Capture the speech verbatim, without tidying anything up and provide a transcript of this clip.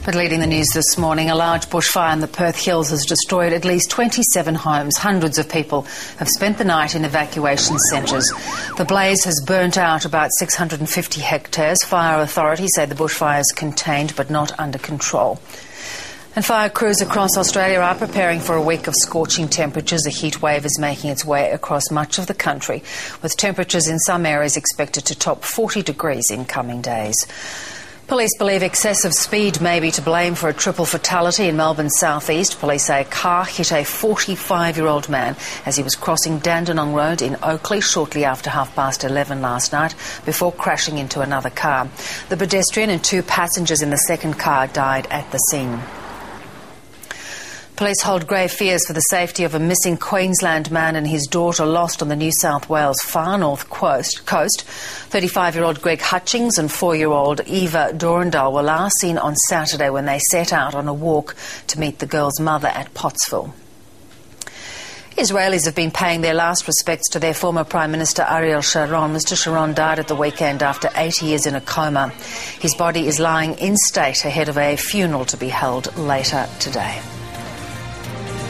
But leading the news this morning, a large bushfire in the Perth Hills has destroyed at least twenty-seven homes. Hundreds of people have spent the night in evacuation centres. The blaze has burnt out about six hundred fifty hectares. Fire authorities say the bushfire is contained but not under control. And fire crews across Australia are preparing for a week of scorching temperatures. A heat wave is making its way across much of the country, with temperatures in some areas expected to top forty degrees in coming days. Police believe excessive speed may be to blame for a triple fatality in Melbourne's southeast. Police say a car hit a forty-five-year-old man as he was crossing Dandenong Road in Oakleigh shortly after half past eleven last night before crashing into another car. The pedestrian and two passengers in the second car died at the scene. Police hold grave fears for the safety of a missing Queensland man and his daughter lost on the New South Wales far north coast. thirty-five-year-old Greg Hutchings and four-year-old Eva Dorandal were last seen on Saturday when they set out on a walk to meet the girl's mother at Pottsville. Israelis have been paying their last respects to their former Prime Minister Ariel Sharon. Mister Sharon died at the weekend after eight years in a coma. His body is lying in state ahead of a funeral to be held later today.